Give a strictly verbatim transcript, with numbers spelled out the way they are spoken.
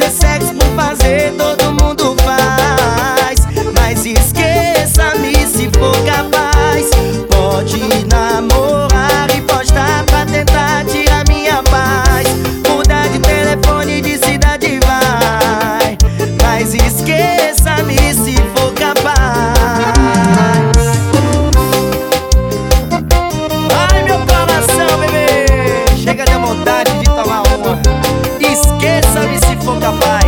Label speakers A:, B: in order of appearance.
A: sexo por fazer, todo mundo faz. Mas esqueça-me se for capaz. Pode namorar e postar pra tentar tirar minha paz. Mudar de telefone, de cidade vai. Mas esqueça-me se for capaz. Ai, meu coração, bebê, chega de vontade de tomar uma. Esqueça-me se for capaz.